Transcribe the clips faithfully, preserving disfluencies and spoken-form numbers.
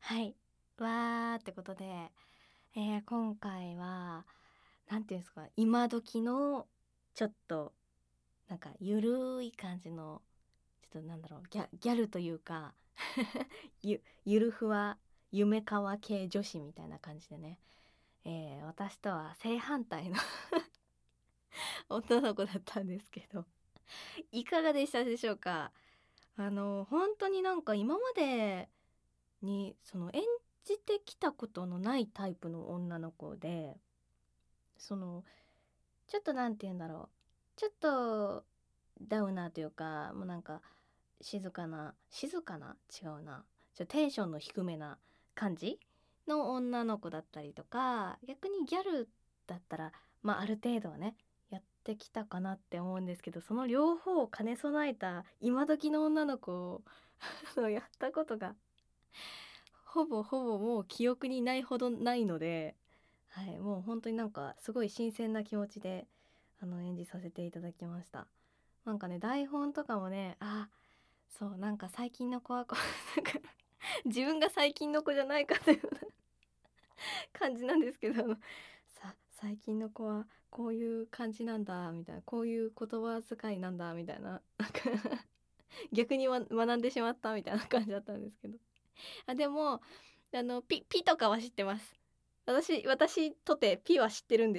はい。わーってことで、えー今回は、なんていうんですか、今時の、ちょっと、なんか、ゆるい感じの、ちょっとなんだろう、ギャ、ギャルというか、ゆ、ゆるふわ、夢かわ系女子みたいな感じでね、えー私とは正反対の女の子だったんですけど、いかがでしたでしょうか？あの、本当になんか今までに、その演じてきたことのないタイプの女の子で、そのちょっとなんて言うんだろう、ちょっとダウナーというか、もうなんか静かな静かな違うなちょテンションの低めな感じの女の子だったりとか、逆にギャルだったらまあある程度はねやってきたかなって思うんですけど、その両方を兼ね備えた今時の女の子をやったことがほぼほぼもう記憶にないほどないので、はい、もう本当になんかすごい新鮮な気持ちであの演じさせていただきました。なんかね台本とかもね、あ、そうなんか最近の子はこうなんか自分が最近の子じゃないかというような感じなんですけど、あのさ最近の子はこういう感じなんだみたいな、こういう言葉遣いなんだみたいな、なんか逆にわ学んでしまったみたいな感じだったんですけど、あでもあのピピとかは知ってます。私私とてピは知ってるんです。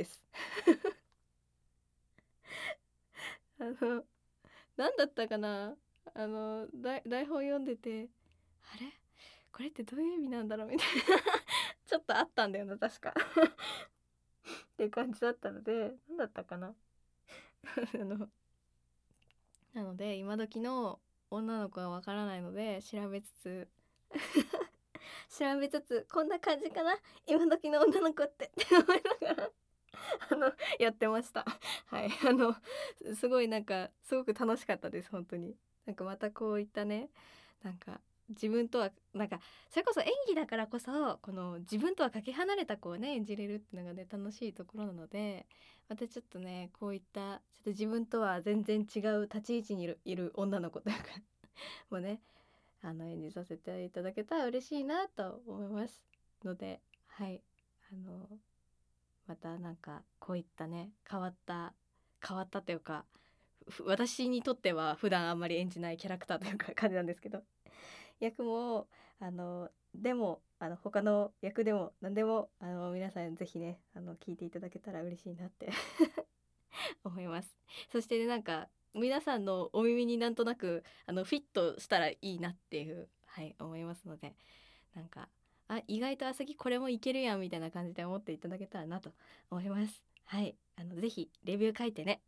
あの何だったかな、あの台台本読んでて、あれこれってどういう意味なんだろうみたいなちょっとあったんだよな確かっていう感じだったので、何だったかなあのなので今時の女の子はわからないので調べつつ調べつつこんな感じかな今時の女の子ってって思いながらあのやってました。はい、あのすごいなんかすごく楽しかったです本当に。なんかまたこういったね、なんか自分とはなんかそれこそ演技だからこそこの自分とはかけ離れた子をね演じれるっていうのがね楽しいところなので、またちょっとねこういったちょっと自分とは全然違う立ち位置にいるいる女の子というかもうねあの演じさせていただけたら嬉しいなと思いますので、はい、あのまたなんかこういったね変わった変わったというか、ふ私にとっては普段あんまり演じないキャラクターというか感じなんですけど、役もあのでもあの他の役でも何でもあの皆さんぜひねあの聞いていただけたら嬉しいなって思います。そしてねなんか皆さんのお耳になんとなくあのフィットしたらいいなっていう、はい思いますので、なんかあ意外とあさぎこれもいけるやんみたいな感じで思っていただけたらなと思います。はい、あのぜひレビュー書いてね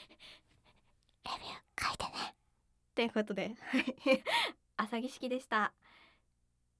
レビュー書いてねということで、はいあさぎ式でした。